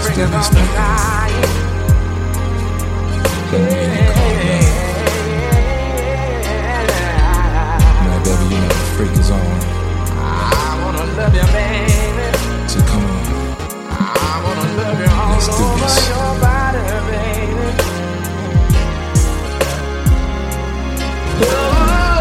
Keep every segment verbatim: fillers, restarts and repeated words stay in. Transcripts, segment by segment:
still expecting. When the man called love. Now, baby, you know the freak is on. I wanna love you, baby. So come on. I wanna love you all Let's do over this. your body, baby. Oh.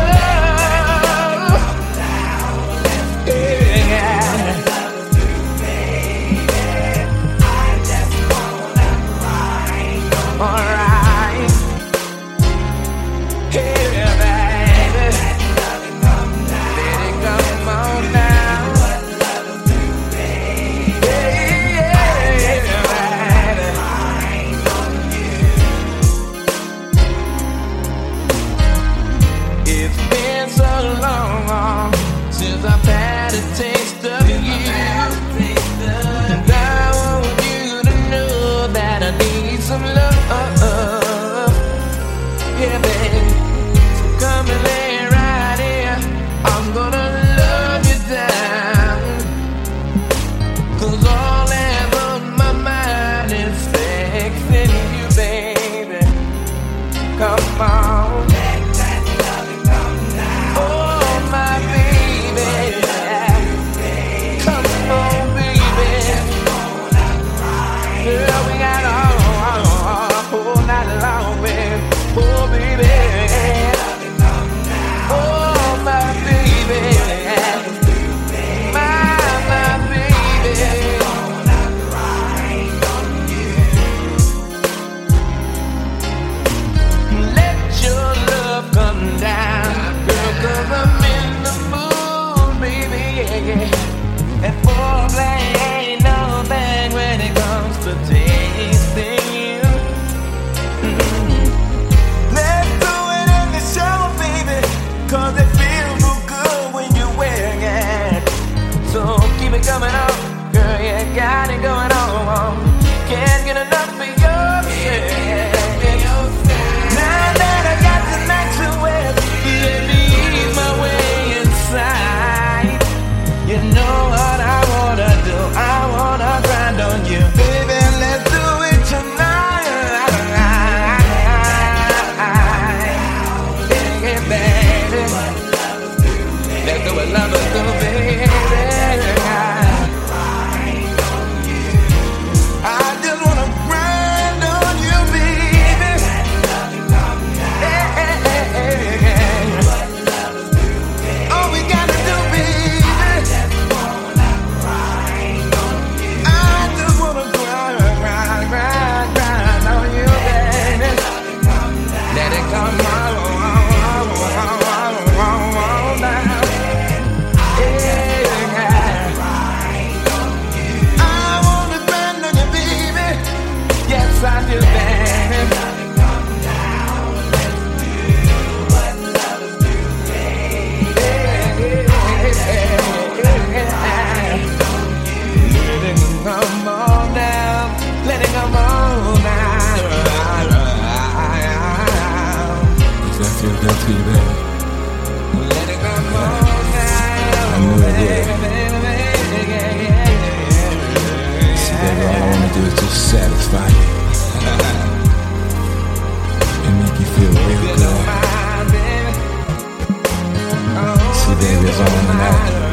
Since I've had a taste of you, and I want you to know that I need some love. Yeah, baby, so come and lay right here. I'm gonna love you down, 'cause all that's on my mind is fixing you, baby. Come on. And foreplay ain't no thing when it comes to tasting you. Mm-hmm. Let's do it in the shower, baby, 'cause it feels so good when you're wearing it. So keep it coming on, girl, you got it going on. Can't get enough of your shit. Now that I got the night to wear, let me ease my way inside. You know what I wanna do, I wanna grind on you. Baby, let's do it tonight. Yeah, baby. Let's do what lovers do, baby. I just wanna grind on you, baby. Yeah, yeah, yeah. All we gotta do, baby. I do, baby. Let it come on down. Let it come on down. Does that feel good to you, baby? Let it come on down. I knew it would. See, baby, all I wanna do is just satisfy you. And make you feel real good. See, baby, it's all in the night.